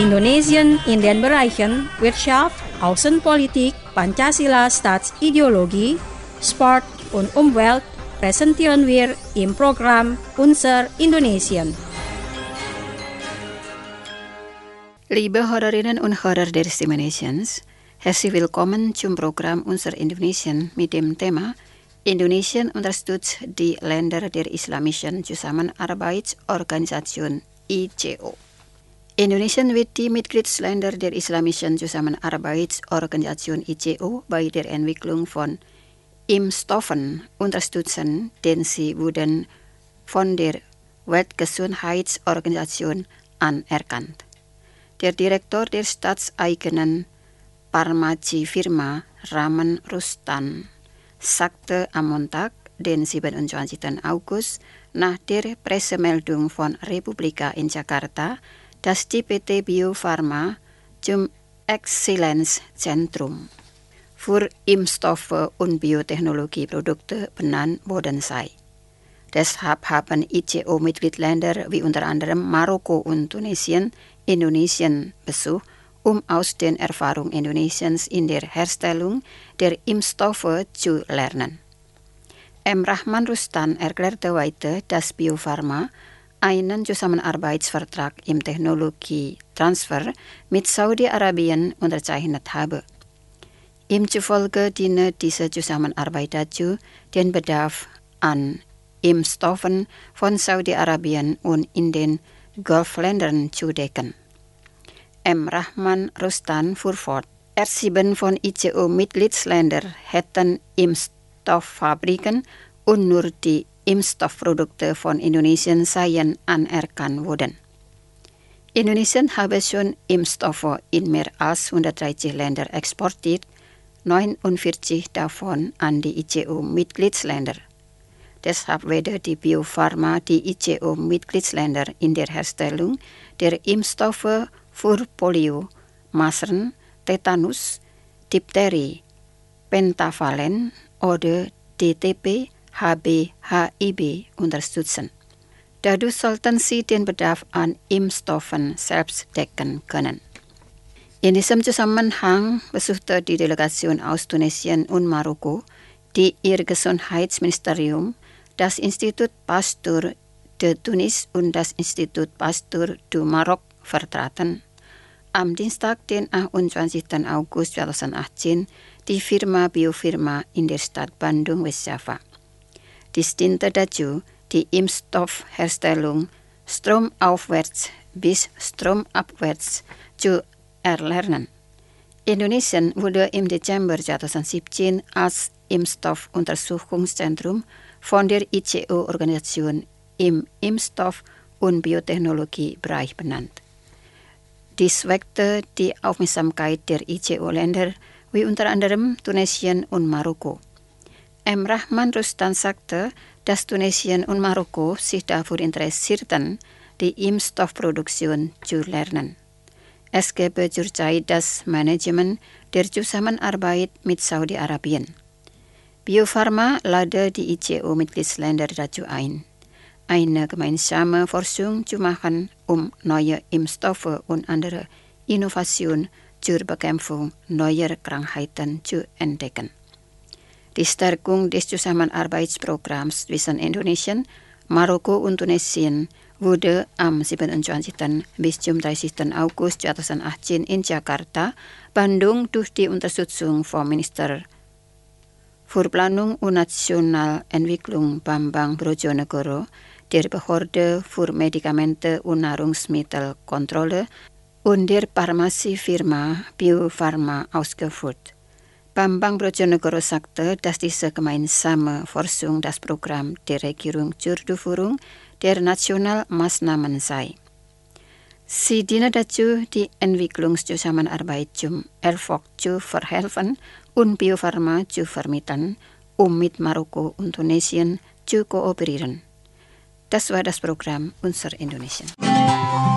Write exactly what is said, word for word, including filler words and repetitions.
Indonesien in den Bereichen Wirtschaft, Außenpolitik, Pancasila Staatsideologie, Sport und Umwelt präsentieren wir im Programm Unser Indonesien. Liebe Hörerinnen und Hörer der Stimme Nations, herzlich willkommen zum Programm Unser Indonesien mit dem Thema Indonesien unterstützt die Länder der Islamischen Zusammenarbeitsorganisation I C O. Indonesien wird die Mitgliedsländer der Islamischen Zusammenarbeitsorganisation I C O bei der Entwicklung von Impfstoffen unterstützen, denn sie wurden von der Weltgesundheitsorganisation anerkannt. Der Direktor der staatseigenen Pharmaziefirma Rahman Rustan sagte am Montag, den siebenundzwanzigsten August, nach der Pressemeldung von Republika in Jakarta, dass die P T Bio Farma zum Exzellenzzentrum für Impfstoffe und Biotechnologieprodukte benannt worden sei. Deshalb haben I C O-Mitgliedsländer wie unter anderem Marokko und Tunesien Indonesien besucht, um aus den Erfahrungen Indonesiens in der Herstellung der Impfstoffe zu lernen. M. Rahman Rustan erklärte weiter, dass Bio Farma einen Zusammenarbeitsvertrag im Technologietransfer mit Saudi-Arabien unterzeichnet habe. Ihm zufolge diene diese Zusammenarbeit dazu, den Bedarf an Impfstoffen von Saudi-Arabien und in den Golfländern zu decken. M. Rahman Rustan fuhr fort, R sieben von I C O-Mitgliedsländern hätten Impfstofffabriken und nur die Impfstoffprodukte von Indonesien seien anerkannt worden. Indonesien habe schon Impfstoffe in mehr als hundertdreißig Länder exportiert, neunundvierzig davon an die I C O-Mitgliedsländer. Deshalb werde die Bio Farma die I C O-Mitgliedsländer in der Herstellung der Impfstoffe für Polio, Masern, Tetanus, Diphtherie, Pentavalen oder D T P, H B, H I B unterstützen. Dadurch sollten sie den Bedarf an Impfstoffen selbst decken können. In diesem Zusammenhang besuchte die Delegation aus Tunesien und Marokko, die ihr Gesundheitsministerium, das Institut Pasteur de Tunis und das Institut Pasteur du Maroc vertraten. Am Dienstag, den achtundzwanzigsten August zweitausendachtzehn, die Firma Biofirma in der Stadt Bandung, Westjava. Dies diente dazu, die Impfstoffherstellung stromaufwärts bis stromabwärts zu erlernen. Indonesien wurde im Dezember zweitausendsiebzehn als Impfstoffuntersuchungszentrum von der I C O-Organisation im Impfstoff- und Biotechnologiebereich benannt. Dies weckte die Aufmerksamkeit der I C O-Länder wie unter anderem Tunesien und Marokko. M. Rahman Rustan sagte, dass Tunesien und Marokko sich dafür interessierten, die Impfstoffproduktion zu lernen. Es gebe zurzeit das Management der Zusammenarbeit mit Saudi-Arabien. Bio Farma lade die I C O-Mitgliedsländer dazu ein, eine gemeinsame Forschung zu machen, um neue Impfstoffe und andere Innovationen zur Bekämpfung neuer Krankheiten zu entdecken. Die Stärkung des Zusammenarbeitsprogramms zwischen Indonesien, Marokko und Tunesien wurde am siebenundzwanzigsten bis zum dreißigsten August zweitausendachtzehn in Jakarta, Bandung durch die Unterstützung vom Minister für Planung und Nationalentwicklung Bambang Brojonegoro, der Behörde für Medikamente und Nahrungsmittelkontrolle und der Pharmaziefirma Bio Farma ausgeführt. Bambang Brojonegoro sagte, dass diese gemeinsame Forschung das Programm der Regierung zur Durchführung der Nationalmaßnahmen sei. Sie diene dazu, die Entwicklungszusammenarbeit zum Erfolg zu verhelfen und Bio Farma zu vermitteln, um mit Marokko und Tunesien zu kooperieren. Das war das Programm Unser Indonesien.